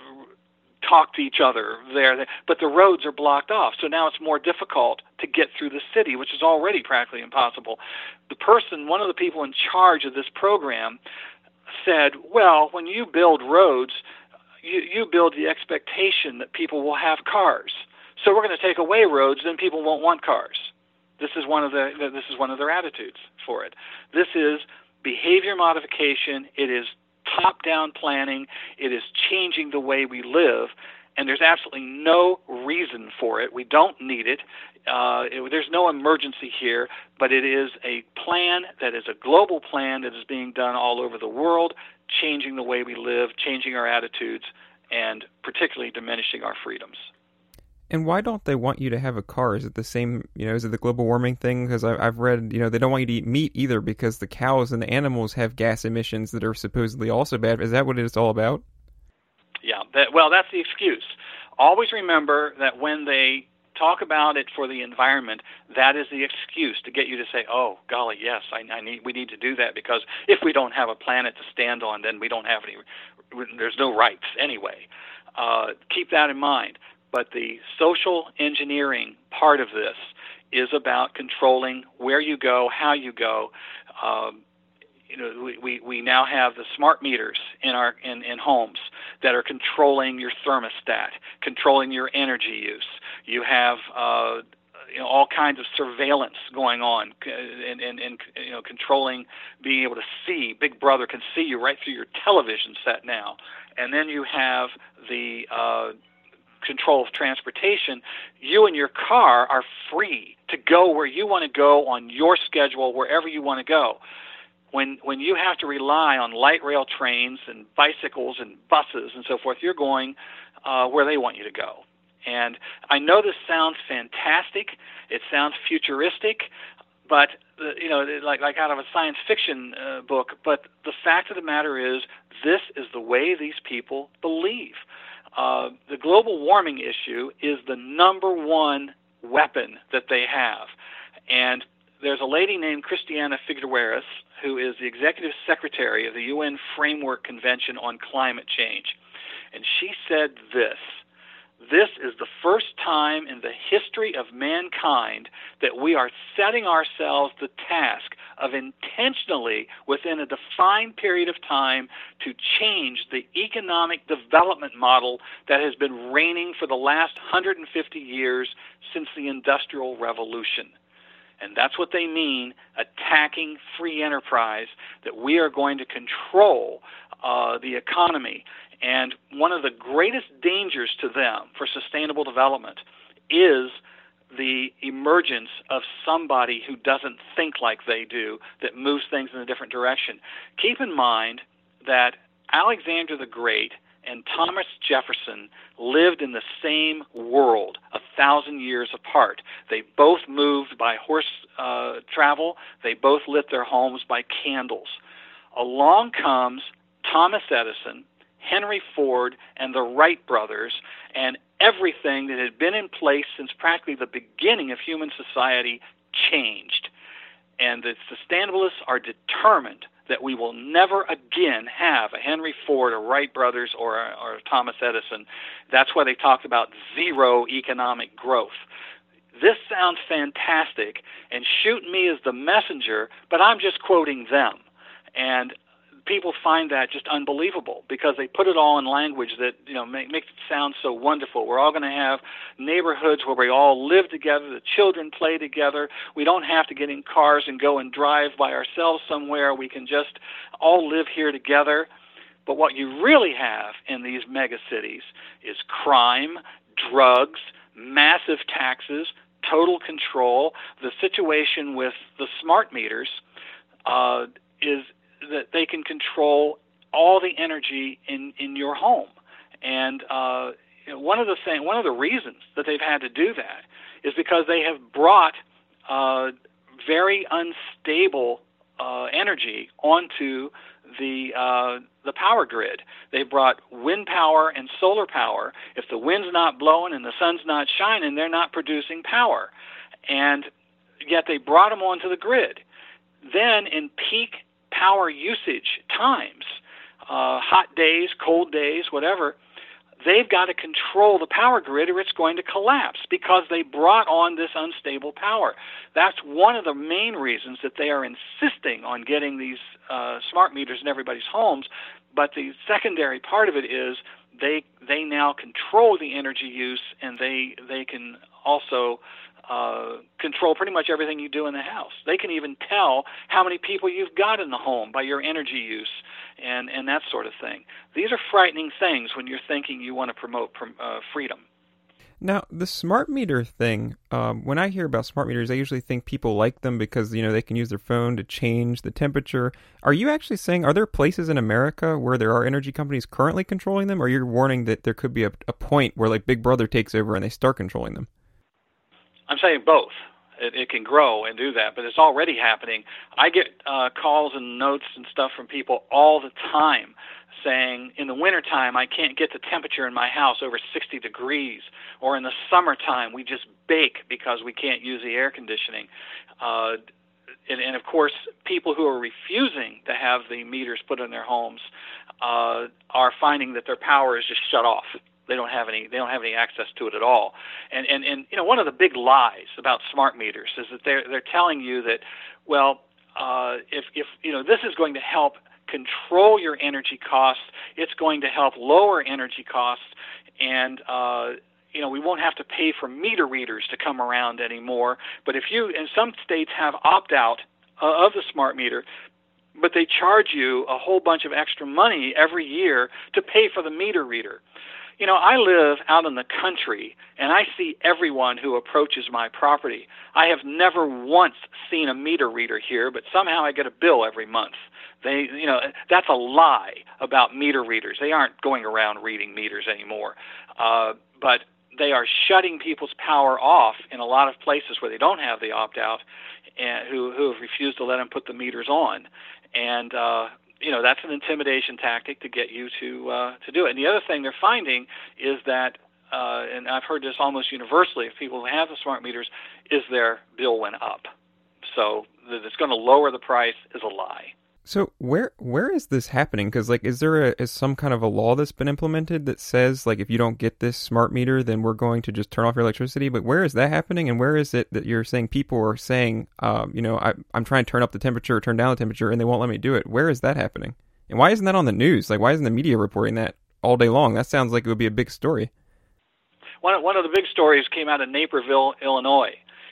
talk to each other there, but the roads are blocked off. So now it's more difficult to get through the city, which is already practically impossible. The person, one of the people in charge of this program, said, well, when you build roads, you, you build the expectation that people will have cars. So we're going to take away roads, then people won't want cars. This is one of the this is one of their attitudes for it. This is behavior modification. It is top-down planning. It is changing the way we live, and there's absolutely no reason for it. We don't need it. Uh, it. There's no emergency here, but it is a plan that is a global plan that is being done all over the world, changing the way we live, changing our attitudes, and particularly diminishing our freedoms. And why don't they want you to have a car? Is it the same, you know, is it the global warming thing? Because I've read, you know, they don't want you to eat meat either because the cows and the animals have gas emissions that are supposedly also bad. Is that what it's all about? Yeah, that, well, that's the excuse. Always remember that when they talk about it for the environment, that is the excuse to get you to say, oh, golly, yes, I, I need, we need to do that, because if we don't have a planet to stand on, then we don't have any, there's no rights anyway. Uh, keep that in mind. But the social engineering part of this is about controlling where you go, how you go. Um, you know, we, we, we now have the smart meters in our in, in homes that are controlling your thermostat, controlling your energy use. You have uh, you know, all kinds of surveillance going on, and, and, and you know, controlling, being able to see. Big Brother can see you right through your television set now. And then you have the uh, control of transportation. You and your car are free to go where you want to go on your schedule, wherever you want to go. When when you have to rely on light rail trains and bicycles and buses and so forth, you're going uh, where they want you to go. And I know this sounds fantastic. It sounds futuristic, but uh, you know, like like out of a science fiction uh, book. But the fact of the matter is, this is the way these people believe. Uh, the global warming issue is the number one weapon that they have. And there's a lady named Christiana Figueres, who is the executive secretary of the U N Framework Convention on Climate Change. And she said this: this is the first time in the history of mankind that we are setting ourselves the task of intentionally, within a defined period of time, to change the economic development model that has been reigning for the last one hundred fifty years since the Industrial Revolution. And that's what they mean, attacking free enterprise, that we are going to control uh, the economy. And one of the greatest dangers to them for sustainable development is the emergence of somebody who doesn't think like they do, that moves things in a different direction. Keep in mind that Alexander the Great and Thomas Jefferson lived in the same world a thousand years apart. They both moved by horse uh, travel. They both lit their homes by candles. Along comes Thomas Edison, Henry Ford, and the Wright brothers, and everything that had been in place since practically the beginning of human society changed. And the sustainabilists are determined that we will never again have a Henry Ford, a Wright brothers, or a, or a Thomas Edison. That's why they talked about zero economic growth. This sounds fantastic, and shoot me as the messenger, but I'm just quoting them. And people find that just unbelievable, because they put it all in language that, you know, make, makes it sound so wonderful. We're all going to have neighborhoods where we all live together, the children play together. We don't have to get in cars and go and drive by ourselves somewhere. We can just all live here together. But what you really have in these mega cities is crime, drugs, massive taxes, total control. The situation with the smart meters uh, is that they can control all the energy in, in your home. And uh, you know, one of the thing, one of the reasons that they've had to do that is because they have brought uh, very unstable uh, energy onto the uh, the power grid. They brought wind power and solar power. If the wind's not blowing and the sun's not shining, they're not producing power. And yet they brought them onto the grid. Then in peak power usage times, uh, hot days, cold days, whatever, they've got to control the power grid or it's going to collapse, because they brought on this unstable power. That's one of the main reasons that they are insisting on getting these uh, smart meters in everybody's homes. But the secondary part of it is they they now control the energy use, and they they can also uh, control pretty much everything you do in the house. They can even tell how many people you've got in the home by your energy use and, and that sort of thing. These are frightening things when you're thinking you want to promote uh, freedom. Now, the smart meter thing, um, when I hear about smart meters, I usually think people like them because, you know, they can use their phone to change the temperature. Are you actually saying, are there places in America where there are energy companies currently controlling them, or you're warning that there could be a, a point where, like, Big Brother takes over and they start controlling them? I'm saying both. It, it can grow and do that, but it's already happening. I get uh, calls and notes and stuff from people all the time saying, in the wintertime, I can't get the temperature in my house over sixty degrees, or in the summertime, we just bake because we can't use the air conditioning. Uh, and, and, of course, people who are refusing to have the meters put in their homes uh, are finding that their power is just shut off. They don't have any. They don't have any access to it at all. And and and you know, one of the big lies about smart meters is that they're they're telling you that, well, uh, if if you know, this is going to help control your energy costs. It's going to help lower energy costs, and uh, you know, we won't have to pay for meter readers to come around anymore. But if you, in some states, have opt out uh, of the smart meter, but they charge you a whole bunch of extra money every year to pay for the meter reader. You know, I live out in the country, and I see everyone who approaches my property. I have never once seen a meter reader here, but somehow I get a bill every month. They, you know, that's a lie about meter readers. They aren't going around reading meters anymore. Uh, but they are shutting people's power off in a lot of places where they don't have the opt-out, and who, who have refused to let them put the meters on. And, uh, you know, that's an intimidation tactic to get you to uh, to do it. And the other thing they're finding is that, uh, and I've heard this almost universally, if people have the smart meters, is their bill went up. So that it's going to lower the price is a lie. So where where is this happening? Because, like, is there a, is some kind of a law that's been implemented that says, like, if you don't get this smart meter, then we're going to just turn off your electricity? But where is that happening? And where is it that you're saying people are saying, um, you know, I, I'm trying to turn up the temperature or turn down the temperature, and they won't let me do it? Where is that happening? And why isn't that on the news? Like, why isn't the media reporting that all day long? That sounds like it would be a big story. One, one of the big stories came out of Naperville, Illinois.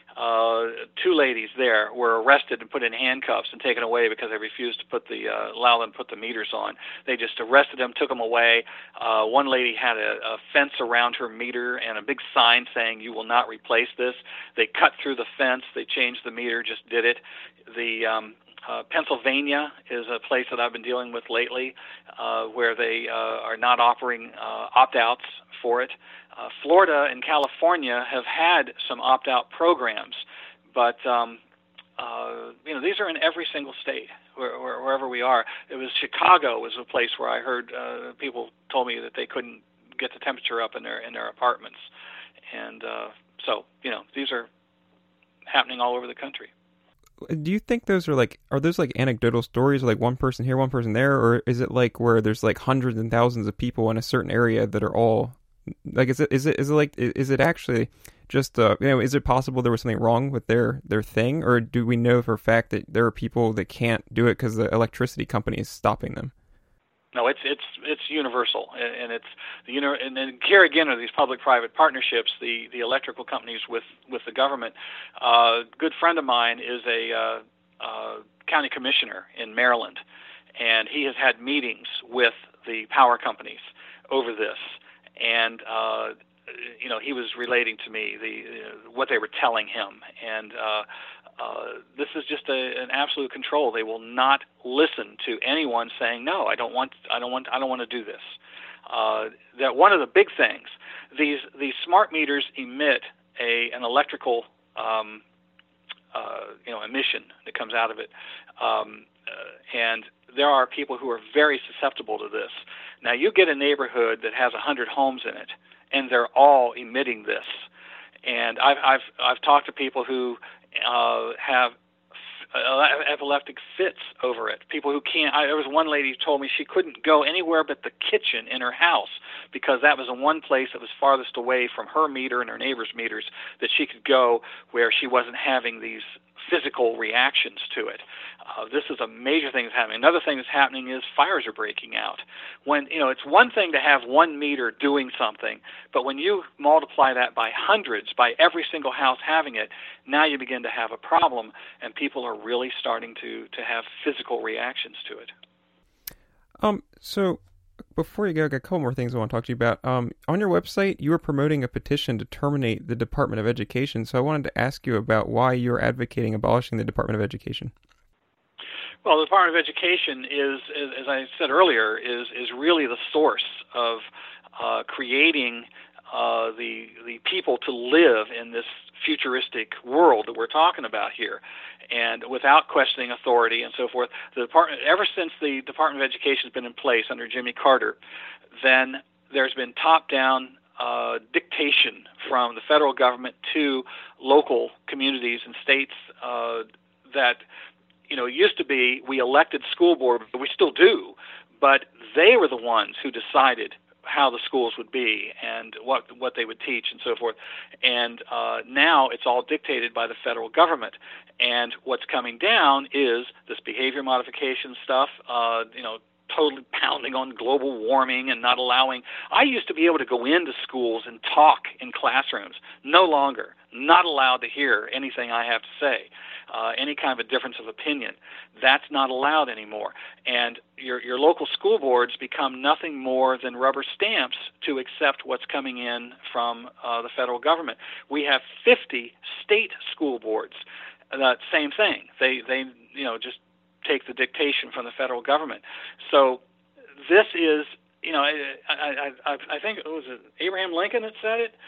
Uh, two ladies there were arrested and put in handcuffs and taken away because they refused to put the uh, allow them to put the meters on. They just arrested them, took them away. Uh, one lady had a, a fence around her meter and a big sign saying, "You will not replace this." They cut through the fence. They changed the meter, just did it. The um, uh, Pennsylvania is a place that I've been dealing with lately, uh, where they uh, are not offering uh, opt-outs for it. Uh, Florida and California have had some opt-out programs, but um, uh, you know, these are in every single state, where, where, wherever we are. It was Chicago was a place where I heard uh, people told me that they couldn't get the temperature up in their in their apartments, and uh, so you know, these are happening all over the country. Do you think those are like, are those like anecdotal stories, like one person here, one person there, or is it like where there's like hundreds and thousands of people in a certain area that are all like, is it is it is it like is it actually just uh, you know, is it possible there was something wrong with their their thing, or do we know for a fact that there are people that can't do it because the electricity company is stopping them? No, it's it's it's universal, and it's the you know, and, and here again are these public-private partnerships, the, the electrical companies with, with the government. Uh, a good friend of mine is a uh, uh, county commissioner in Maryland, and he has had meetings with the power companies over this, and uh, you know, he was relating to me the uh, what they were telling him, and uh, Uh, this is just a, an absolute control. They will not listen to anyone saying, "No, I don't want, I don't want, I don't want to do this." Uh, that one of the big things, these these smart meters emit a an electrical, um, uh, you know, emission that comes out of it, um, uh, and there are people who are very susceptible to this. Now, you get a neighborhood that has a hundred homes in it, and they're all emitting this. And I've I've I've talked to people who Uh, have uh, epileptic fits over it. People who can't. I, there was one lady who told me she couldn't go anywhere but the kitchen in her house because that was the one place that was farthest away from her meter and her neighbor's meters that she could go where she wasn't having these physical reactions to it. Uh, this is a major thing that's happening. Another thing that's happening is fires are breaking out. When, you know, it's one thing to have one meter doing something, but when you multiply that by hundreds, by every single house having it, now you begin to have a problem, and people are really starting to, to have physical reactions to it. Um, so before you go, I got a couple more things I want to talk to you about. Um, on your website, you were promoting a petition to terminate the Department of Education, so I wanted to ask you about why you're advocating abolishing the Department of Education. Well, the Department of Education is, as I said earlier, is is really the source of uh, creating uh, the the people to live in this futuristic world that we're talking about here, and without questioning authority and so forth. The department, ever since the Department of Education has been in place under Jimmy Carter, then there's been top-down uh, dictation from the federal government to local communities and states uh, that. You know, it used to be we elected school board, but we still do, but they were the ones who decided how the schools would be and what what they would teach and so forth. And uh, now it's all dictated by the federal government. And what's coming down is this behavior modification stuff, uh, you know, totally pounding on global warming and not allowing. I used to be able to go into schools and talk in classrooms. No longer. Not allowed to hear anything I have to say, uh, any kind of a difference of opinion. That's not allowed anymore. And your your local school boards become nothing more than rubber stamps to accept what's coming in from uh, the federal government. We have fifty state school boards. Uh, same thing. They they you know just take the dictation from the federal government. So this is, you know, I I, I, I think it was Abraham Lincoln that said it,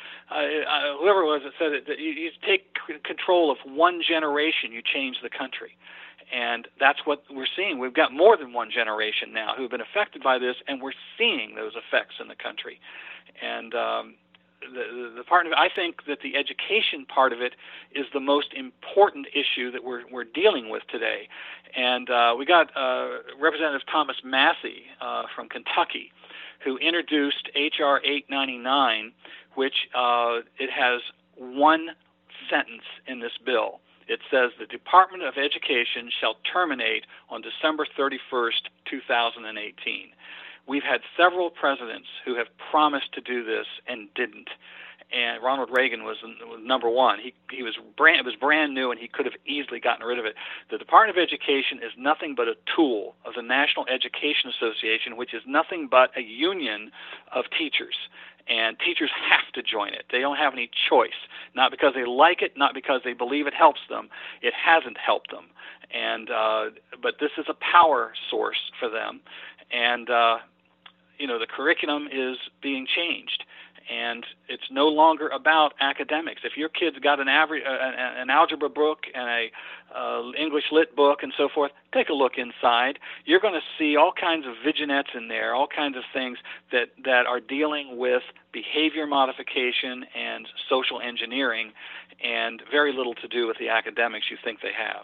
uh, whoever it was that said it, that you, you take control of one generation, you change the country. And that's what we're seeing. We've got more than one generation now who have been affected by this, and we're seeing those effects in the country. And um, the, the part of it, I think that the education part of it is the most important issue that we're we're dealing with today. And uh, we got uh, Representative Thomas Massie uh, from Kentucky, who introduced H R eight ninety-nine, which uh, it has one sentence in this bill. It says the Department of Education shall terminate on December thirty-first, two thousand eighteen. We've had several presidents who have promised to do this and didn't. And Ronald Reagan was, was number one. He he was brand it was brand new, and he could have easily gotten rid of it. The Department of Education is nothing but a tool of the National Education Association, which is nothing but a union of teachers. And teachers have to join it. They don't have any choice. Not because they like it, not because they believe it helps them. It hasn't helped them. And uh, but this is a power source for them. And uh, you know, the curriculum is being changed. And it's no longer about academics. If your kid's got an average, uh, an algebra book and a uh, English lit book and so forth, take a look inside. You're going to see all kinds of vignettes in there, all kinds of things that, that are dealing with behavior modification and social engineering, and very little to do with the academics you think they have.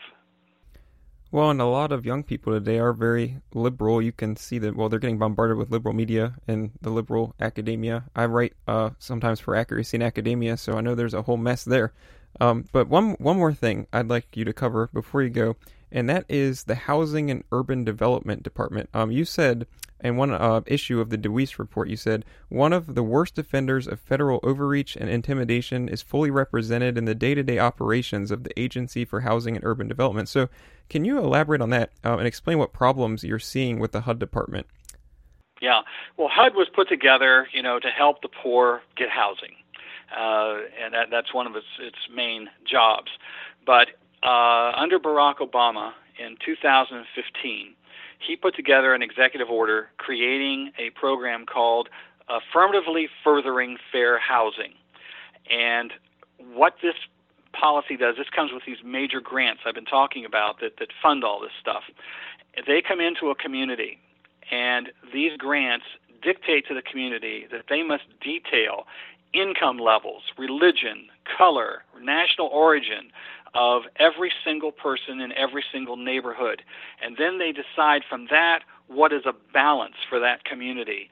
Well, and a lot of young people today are very liberal. You can see that, well, they're getting bombarded with liberal media and the liberal academia. I write uh, sometimes for Accuracy in Academia, so I know there's a whole mess there. Um, but one one more thing I'd like you to cover before you go, and that is the Housing and Urban Development Department. Um, you said in one uh, issue of the DeWeese report, you said, one of the worst offenders of federal overreach and intimidation is fully represented in the day-to-day operations of the Agency for Housing and Urban Development. So can you elaborate on that uh, and explain what problems you're seeing with the H U D department? Yeah. Well, H U D was put together, you know, to help the poor get housing. Uh, and that, that's one of its, its main jobs. But uh, under Barack Obama in two thousand fifteen, he put together an executive order creating a program called Affirmatively Furthering Fair Housing. And what this policy does, this comes with these major grants I've been talking about that, that fund all this stuff. They come into a community, and these grants dictate to the community that they must detail income levels, religion, color, national origin of every single person in every single neighborhood. And then they decide from that what is a balance for that community.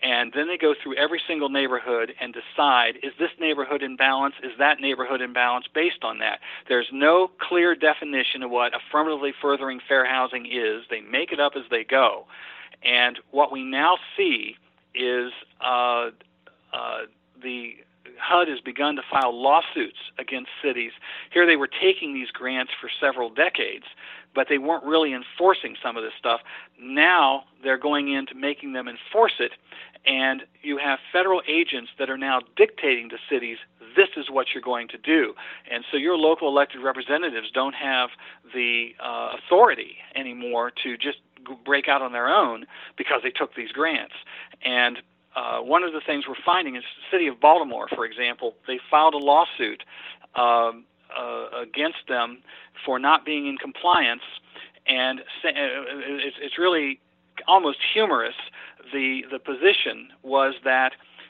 And then they go through every single neighborhood and decide, is this neighborhood in balance? Is that neighborhood in balance based on that? There's no clear definition of what affirmatively furthering fair housing is. They make it up as they go. And what we now see is uh, uh, the H U D has begun to file lawsuits against cities. Here they were taking these grants for several decades, but they weren't really enforcing some of this stuff. Now they're going into making them enforce it, and you have federal agents that are now dictating to cities, this is what you're going to do. And so your local elected representatives don't have the uh, authority anymore to just break out on their own because they took these grants. And uh, one of the things we're finding is the city of Baltimore, for example, they filed a lawsuit um, uh, against them for not being in compliance, and it's, it's really almost humorous. The the position was that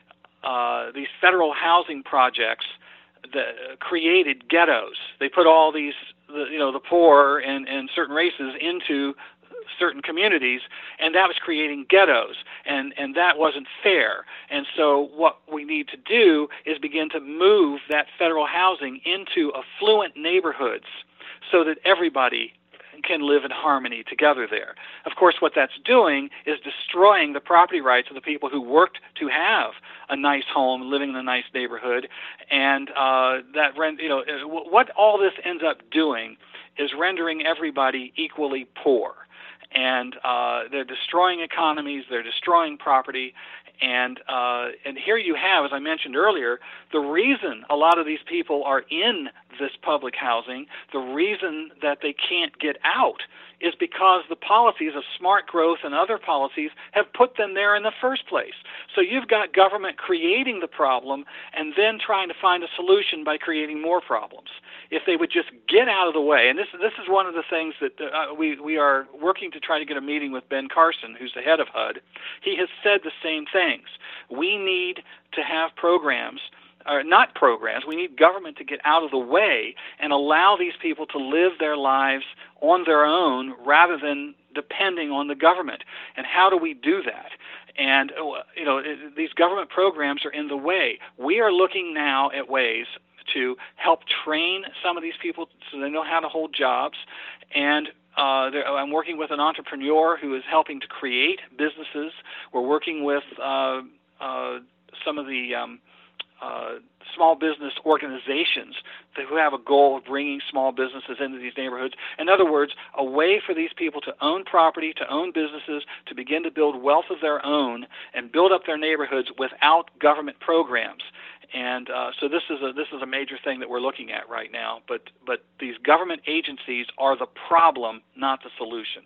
uh, these federal housing projects that created ghettos. They put all these, the, you know, the poor and, and certain races into certain communities, and that was creating ghettos, and, and that wasn't fair. And so what we need to do is begin to move that federal housing into affluent neighborhoods so that everybody can live in harmony together there. Of course, what that's doing is destroying the property rights of the people who worked to have a nice home, living in a nice neighborhood, and uh, that rent. You know, what all this ends up doing is rendering everybody equally poor, and uh, they're destroying economies, they're destroying property. And uh, and here you have, as I mentioned earlier, the reason a lot of these people are in this public housing, the reason that they can't get out is because the policies of smart growth and other policies have put them there in the first place. So you've got government creating the problem and then trying to find a solution by creating more problems. If they would just get out of the way, and this this is one of the things that uh, we, we are working to try to get a meeting with Ben Carson, who's the head of H U D. He has said the same things. We need to have programs, or not programs, we need government to get out of the way and allow these people to live their lives on their own rather than depending on the government. And how do we do that? And, you know, these government programs are in the way. We are looking now at ways to help train some of these people so they know how to hold jobs. And uh, I'm working with an entrepreneur who is helping to create businesses. We're working with uh, uh, some of the um, uh, small business organizations that, who have a goal of bringing small businesses into these neighborhoods. In other words, a way for these people to own property, to own businesses, to begin to build wealth of their own and build up their neighborhoods without government programs. And uh, so this is a this is a major thing that we're looking at right now. But but these government agencies are the problem, not the solution.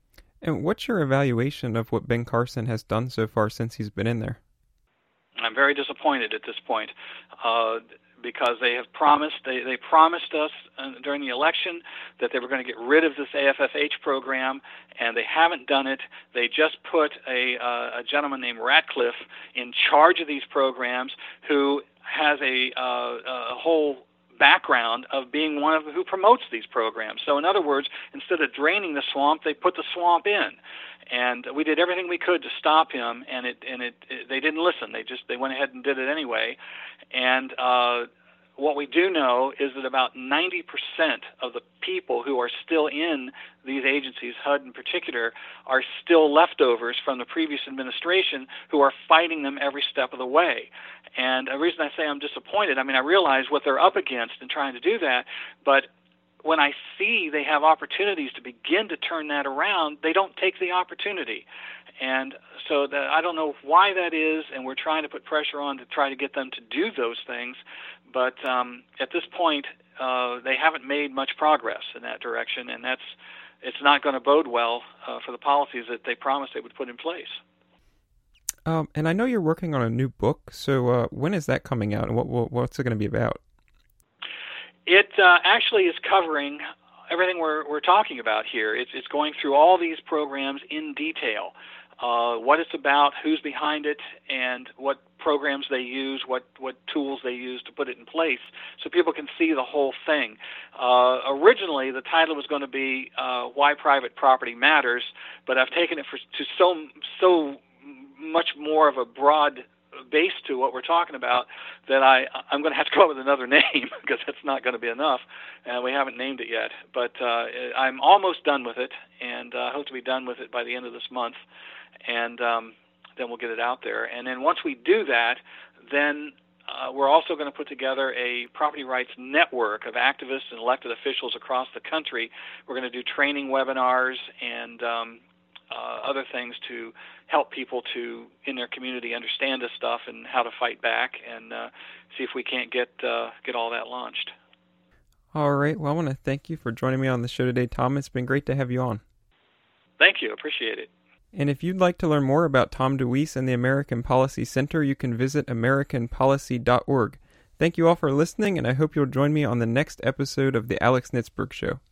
And what's your evaluation of what Ben Carson has done so far since he's been in there? I'm very disappointed at this point uh, because they have promised they, they promised us uh, during the election that they were going to get rid of this A F F H program, and they haven't done it. They just put a, uh, a gentleman named Ratcliffe in charge of these programs who has a, uh, a whole background of being one of who promotes these programs. So in other words, instead of draining the swamp, they put the swamp in. And we did everything we could to stop him, and it and it, it they didn't listen. They just they went ahead and did it anyway. And uh, what we do know is that about ninety percent of the people who are still in these agencies, H U D in particular, are still leftovers from the previous administration who are fighting them every step of the way. And the reason I say I'm disappointed, I mean, I realize what they're up against in trying to do that, but when I see they have opportunities to begin to turn that around, they don't take the opportunity. And so that, I don't know why that is, and we're trying to put pressure on to try to get them to do those things. But um, at this point, uh, they haven't made much progress in that direction, and that's it's not going to bode well uh, for the policies that they promised they would put in place. Um, and I know you're working on a new book, so uh, when is that coming out, and what, what what's it going to be about? It uh, actually is covering everything we're we're talking about here. It's it's going through all these programs in detail, uh, what it's about, who's behind it, and what programs they use, what what tools they use to put it in place, so people can see the whole thing. Uh, originally, the title was going to be uh, "Why Private Property Matters," but I've taken it for, to so so much more of a broad base to what we're talking about that I, I'm going to have to come up with another name because that's not going to be enough, and we haven't named it yet. But uh, I'm almost done with it, and uh, hope to be done with it by the end of this month, and um, then we'll get it out there. And then once we do that, then uh, we're also going to put together a property rights network of activists and elected officials across the country. We're going to do training webinars and um, uh, other things to help people to, in their community, understand this stuff and how to fight back, and uh, see if we can't get uh, get all that launched. All right. Well, I want to thank you for joining me on the show today, Tom. It's been great to have you on. Thank you. Appreciate it. And if you'd like to learn more about Tom DeWeese and the American Policy Center, you can visit american policy dot org. Thank you all for listening, and I hope you'll join me on the next episode of The Alex Nitzberg Show.